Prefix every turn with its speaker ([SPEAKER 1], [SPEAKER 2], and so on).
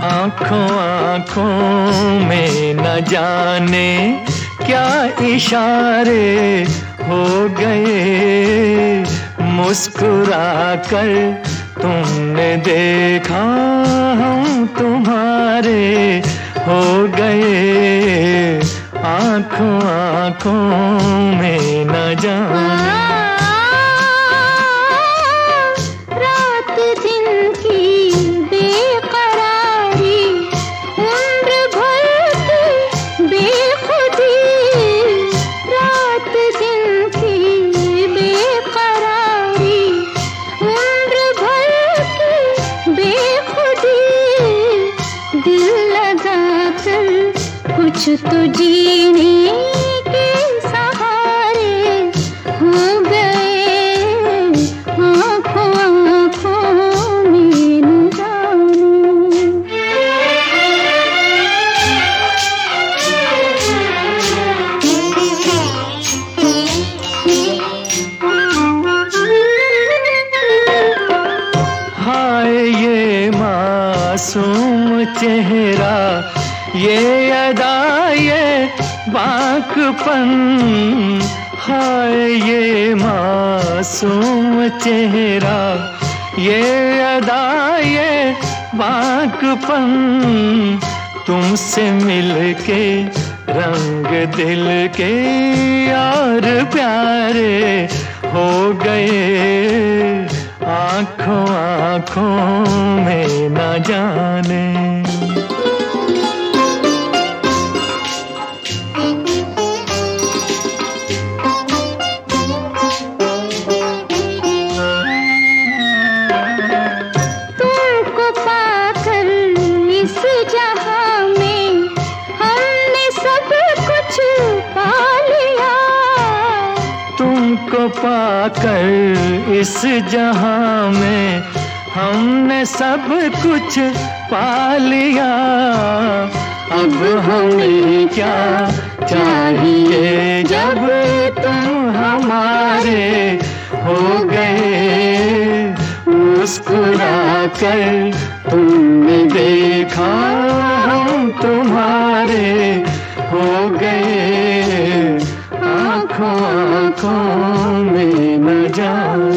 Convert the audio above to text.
[SPEAKER 1] आँखों आँखों में न जाने क्या इशारे हो गए, मुस्कुरा कर तुमने देखा हम तुम्हारे हो गए, आँखों आँखों में न जाने।
[SPEAKER 2] कुछ तो जीने के सहारे हो गए, आँखों आँखों में न जाने।
[SPEAKER 1] हाय ये मासूम चेहरा, ये अदा ये बाकपन, हाय ये मासूम चेहरा, ये अदा ये बाकपन, तुमसे मिलके रंग दिल के और प्यारे हो गए, आँखों आँखों में न जाने। तुमको पाकर इस जहां में हमने सब कुछ पा लिया, अब हमें क्या चाहिए जब तुम हमारे हो गए, मुस्कुरा कर तुमने देखा हम तुम्हारे हो गए, आँखों आँखों में न जाने।